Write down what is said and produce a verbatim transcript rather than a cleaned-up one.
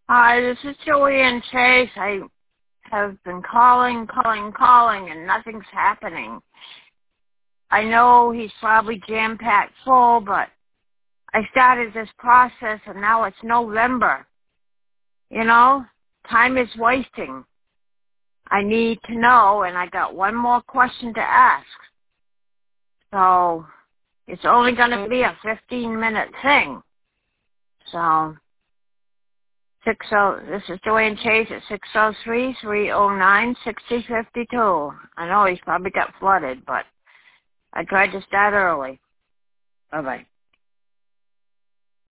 Hi, this is Joanne Chase. I have been calling, calling, calling, and nothing's happening. I know he's probably jam-packed full, but I started this process, and now it's November. You know, time is wasting. I need to know, and I got one more question to ask. So it's only going to be a fifteen-minute thing. So... Six oh, this is Joanne Chase at six oh three, three oh nine, six oh five two. I know he's probably got flooded, but I tried to start early. Bye-bye.